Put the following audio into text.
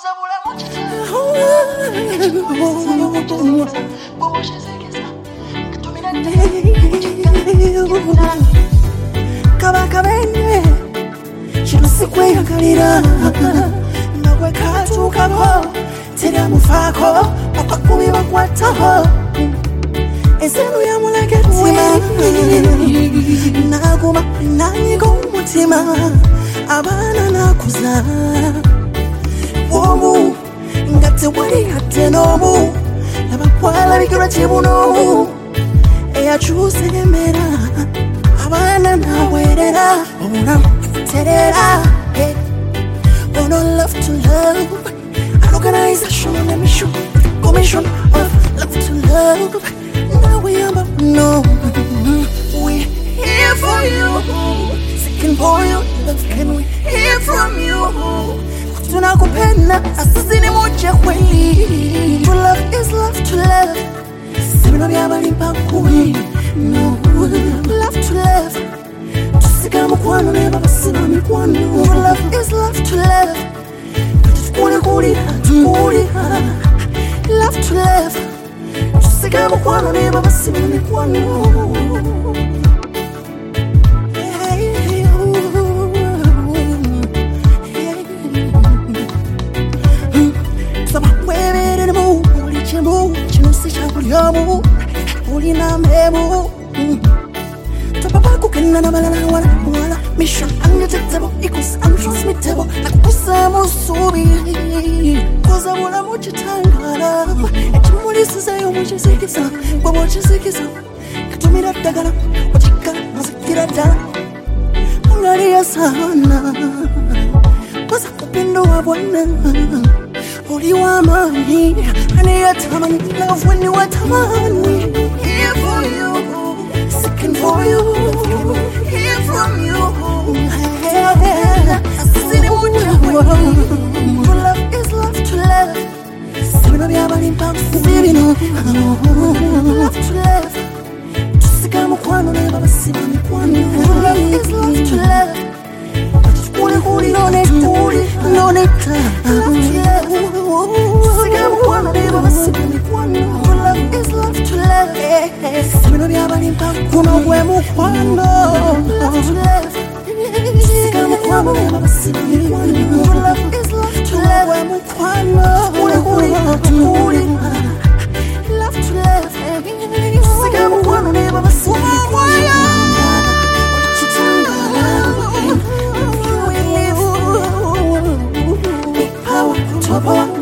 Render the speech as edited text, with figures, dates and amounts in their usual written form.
Kabakabene Chinosikwe yakalira Nawe katu kabo Tira mufako Papa kumi wakwataho Ezenu ya mulegetima Naguma nanyigo mutima Abana nakuza Womu Ngate wali hate nomu Nabakwala bikira chibuno Eya chuse gemera Abana nawerera Ona terera Ono love to love An organization and a mission Commission of love to love Now we are no We here for you Seeking for your love Can we hear from you Tunakupenda Asasini moja kweli To love is love to love Semino byabali mpakuli No love to love Tusika mukwano neba basina mikwano Love is love to love Tukule kuli Love to love Tusika mukwano neba basina mikwano Yamu, Ulina Memo, Tapaku can wala mission undetectable equals untransmittable, like Usamo Sobi, Cosa Wala Mochitanga, and Tumulis is a which is a kissa, but what is a kissa, Katumira Tagala, what you got was a kirata, Angaria Sana, was a window of one. Holy Wamani, I need a time love when you are Tamani. Here for you, seeking for you, hear from you. Love is love to love. Love to love. Tusikamo kwano neba basima mikwano. Love is love to love. No need Love is love to love. Semino byabali mpakuno gwe mukwano. Love to love. Sika mukwano neba basima mikwano. Love is love to love. Gwe mukwano. Love to love. Sika mukwano neba basima mikwano. Power.